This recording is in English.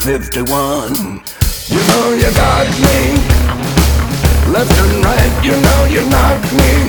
51. You know you got me, left and right, you know you knocked me